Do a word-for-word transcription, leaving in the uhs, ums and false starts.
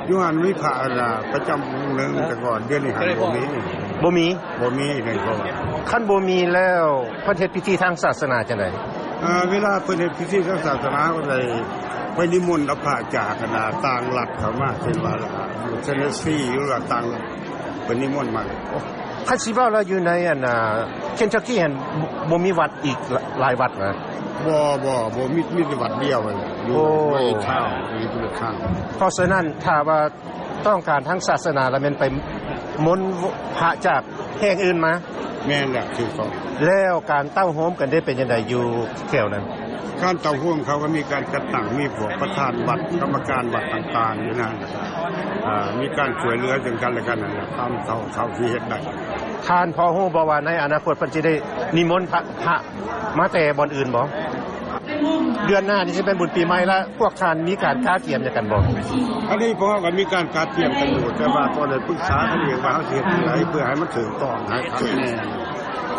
อยู่หันมีพระน่ะประจำวงนึงแต่ก่อนเดือนนี้หันบ่มีบ่มีบ่มีเลยครับคันบ่มีแล้วเพิ่นเฮ็ดพิธีทางศาสนาจังได๋เอ่อเวลาเพิ่นเฮ็ดพิธีทางศาสนาก็ได้ไปนิมนต์เอาพระจากกันน่ะต่างรัฐเข้ามาเช่นว่าอยู่เทนเนสซีหรือว่าต่างเพิ่นนิมนต์มาคันสิว่าแล้วอยู่ในอันน่ะเคนทักกี้หั่นบ่มีวัดอีกหลายวัดนะบ่บ่บ่มีมีวัดเดียวอยู่ไว้ข้างมีตัวข้างเพราะฉะนั้นถ้าว่าต้องการทางศาสนาแล้วแม่นไปมนต์พระจากแห่งอื่นมาแม่นแหละถูกต้องแล้วการเต้าโฮมกันได้เป็นจังได๋อยู่แถวนั้นการเต้าโฮมเขาก็มีการจัดตั้งมีพวกประธานวัดกรรมการวัดต่างๆอยู่นั่นอ่ามีการช่วยเหลือซึ่งกันและกันนั่นแหละตามเท่าเท่าที่เฮ็ดได้ท่านพอฮู้บ่ว่าในอนาคตเพิ่นสิได้นิมนต์พระพระมาแต่บ่อนอื่นบ่เดือนหน้านี่สิเป็นบุญปีใหม่แล้วพวกท่านมีการค้าเกี่ยมกันบ่อันนี้พวกก็มีการค้าเกี่ยมกันอยู่แต่ว่าก็ได้ปรึกษากันเองว่าเฮาสิเฮ็ดจังได๋เพื่อให้มันถูกต้องให้ครับแน่